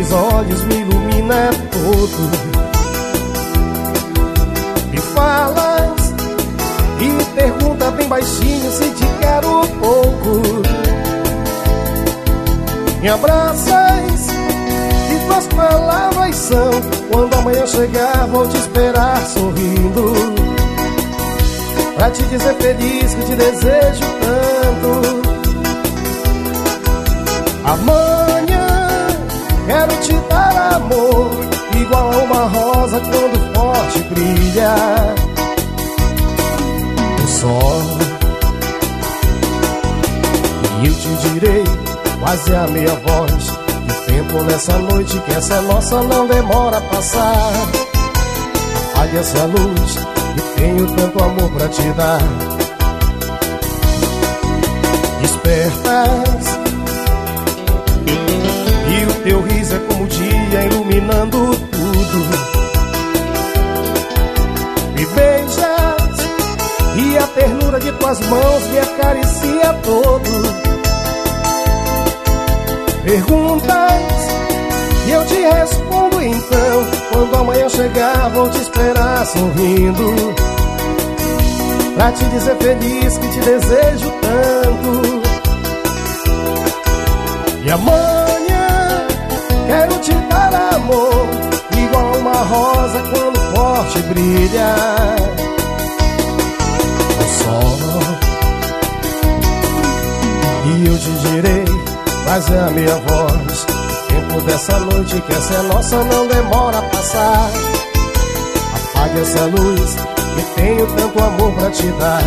teus olhos me ilumina todo. Me falas e pergunta bem baixinho se te quero pouco. Me abraças e tuas palavras são: quando amanhã chegar vou te esperar sorrindo, pra te dizer feliz que te desejo tanto. Amanhã quero te dar amor, igual a uma rosa quando forte brilha o sol. E eu te direi, quase a meia voz, que o tempo nessa noite que essa é nossa não demora a passar. Apague essa luz, que tenho tanto amor pra te dar. Despertas e o teu riso é como o dia iluminando tudo. Me beijas e a ternura de tuas mãos me acaricia todo. Perguntas e eu te respondo então: quando amanhã chegar vou te esperar sorrindo, pra te dizer feliz que te desejo tanto. E amanhã quero te dar amor, igual uma rosa quando forte brilha o sol. E eu te direi, quase a minha voz, o tempo dessa noite que essa é nossa não demora a passar. Apague essa luz, que tenho tanto amor pra te dar.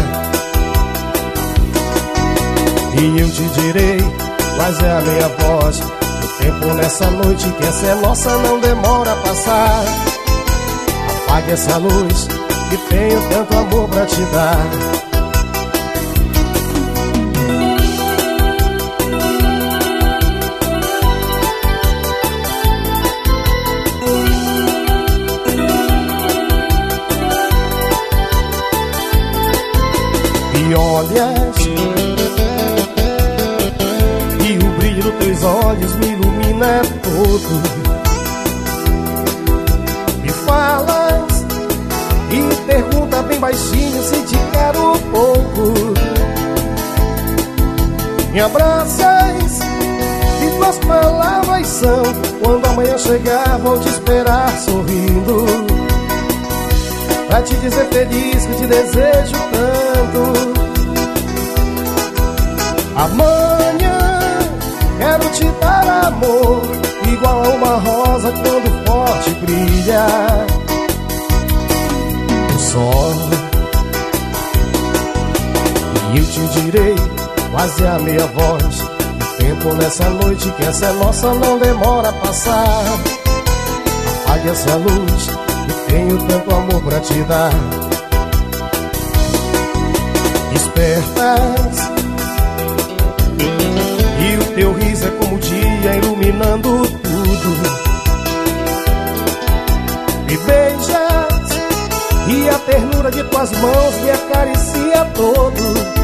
E eu te direi, quase a minha voz, o tempo nessa noite que essa é nossa não demora a passar. Apague essa luz, que tenho tanto amor pra te dar. E olhas e o brilho dos teus olhos me ilumina todo. Me falas e pergunta bem baixinho se te quero pouco. Me abraças e tuas palavras são: quando amanhã chegar vou te esperar sorrindo, pra te dizer feliz que te desejo tanto. Amanhã quero te dar amor, igual a uma rosa quando forte brilha o sol. E eu te direi, quase a meia voz, o tempo nessa noite que essa é nossa não demora a passar. Apague essa luz, que tenho tanto amor pra te dar. Despertas e o teu riso é como o dia iluminando tudo. Me beijas e a ternura de tuas mãos me acaricia todo.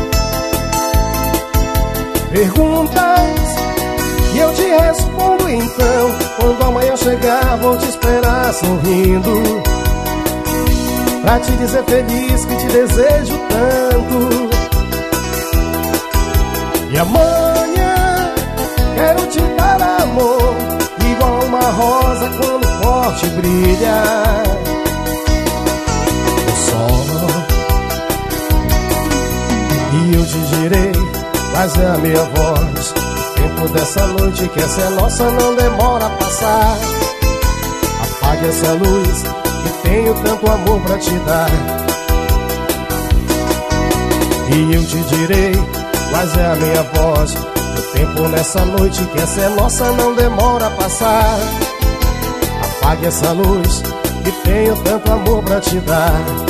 Perguntas e eu te respondo então: quando amanhã chegar vou te esperar sorrindo, pra te dizer feliz que te desejo tanto. E amanhã quero te dar amor, igual uma rosa quando forte brilha o sol. E eu te direi, quase a minha voz, o tempo dessa noite que essa é nossa não demora a passar. Apague essa luz, que tenho tanto amor pra te dar. E eu te direi, quase a minha voz, o tempo nessa noite que essa é nossa não demora a passar. Apague essa luz, que tenho tanto amor pra te dar.